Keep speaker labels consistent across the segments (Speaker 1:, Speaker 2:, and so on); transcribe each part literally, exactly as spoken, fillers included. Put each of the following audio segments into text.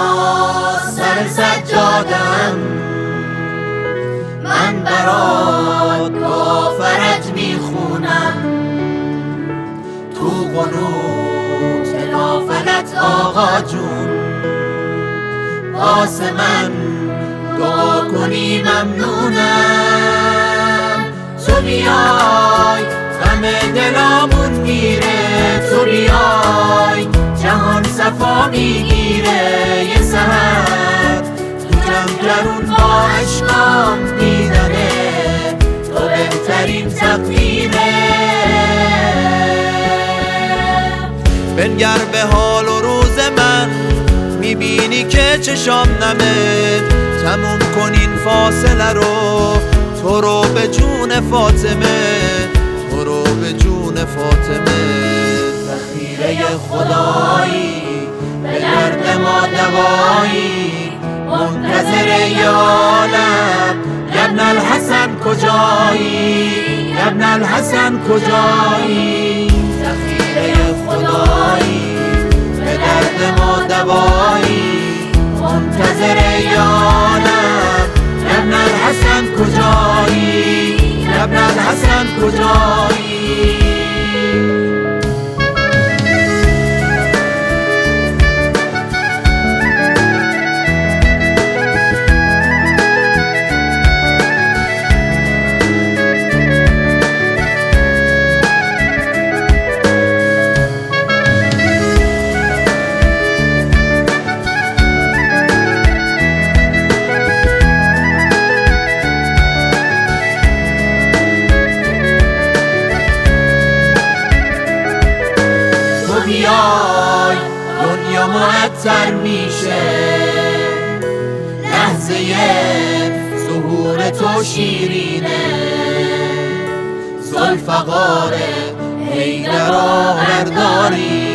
Speaker 1: نماز سر سجادم، من برات با فرج میخونم. تو قنوت نافلت آقا جون، واسه من دعا کنی ممنونم. تو بیای غم دلامون میره، تو بیای جهان صفا میگیره. یه سحر تو جمجرون با عشقام دیدنه، تو بهترین تقدیره.
Speaker 2: بنگر به حال و روز من، میبینی که چشام نمه. تموم کن این فاصله رو، تو رو به جون فاطمه، تو رو به جون فاطمه.
Speaker 1: ذخیره خدایی به درد ما دوایی، منتظر یالم ابن الحسن کجایی، ابن الحسن کجایی. ذخیره خدایی به درد ما دوایی، منتظر یالم ابن الحسن کجایی، ابن الحسن کجایی. بیای دنیا معطر میشه، لحظه ظهور تو شیرینه. ذوالفقار حیدر آورداری،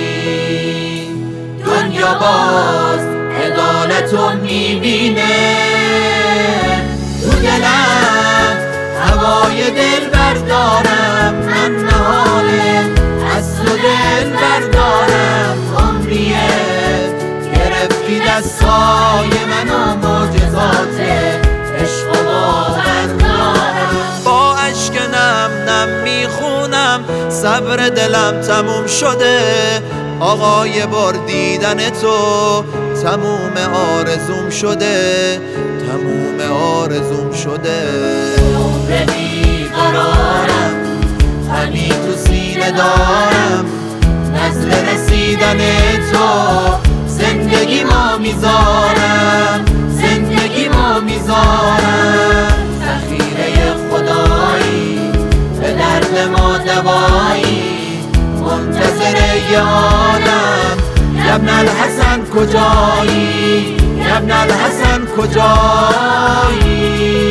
Speaker 1: دنیا باز عدالتو میبینه. تو دلم هوای دل بردارم، من نهاله از تو دل بردارم. عمریه گرفتی دستای منو، معجزات عشق و باور دارم.
Speaker 2: با اشک نم نم میخونم، صبر دلم تموم شده. آقا یه بار دیدن تو تموم آرزوم شده، تموم آرزوم شده.
Speaker 1: عمر بیقرارم همی تو سینه دارم، نزل رسیدن تو زندگی ما میذارم، زندگی ما میذارم. ذخیره خدایی به درد ما دوایی، منتظر یادم ابن الحسن کجایی، ابن الحسن کجایی.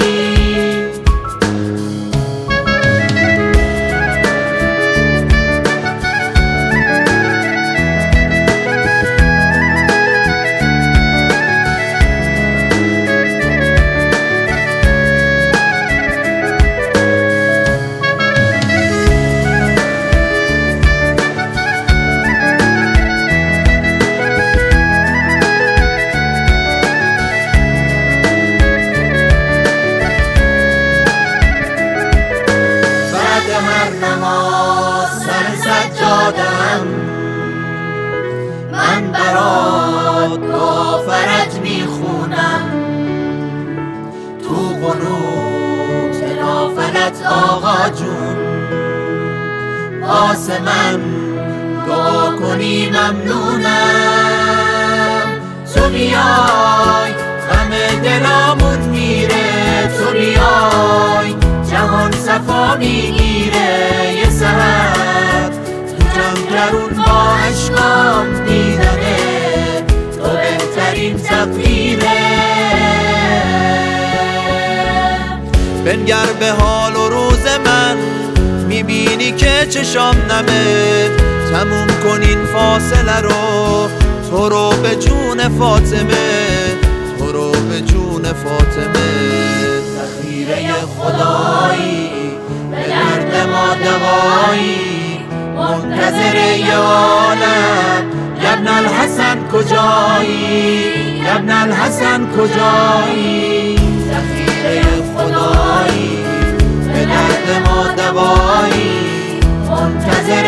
Speaker 1: من برات با فرج میخونم. تو قنوت نافلت آقا جون، واسه من دعا کنی ممنونم. تو بیای غم دلامون میره، تو بیای جهان صفا میگیره. یه سحر تو جمجرون با عشقام دیدنه، تو بهترین تقدیره.
Speaker 2: بنگر به حال و روز من، میبینی که چشام نمه. تموم کن این فاصله رو، تو رو به جون فاطمه، تو رو به جون فاطمه.
Speaker 1: ذخیره خدایی به درد ما دوایی، منتظر یالم ابن الحسن کجایی، ابن الحسن کجایی؟ ذخیره خدایی، به درد ما دوایی، منتظر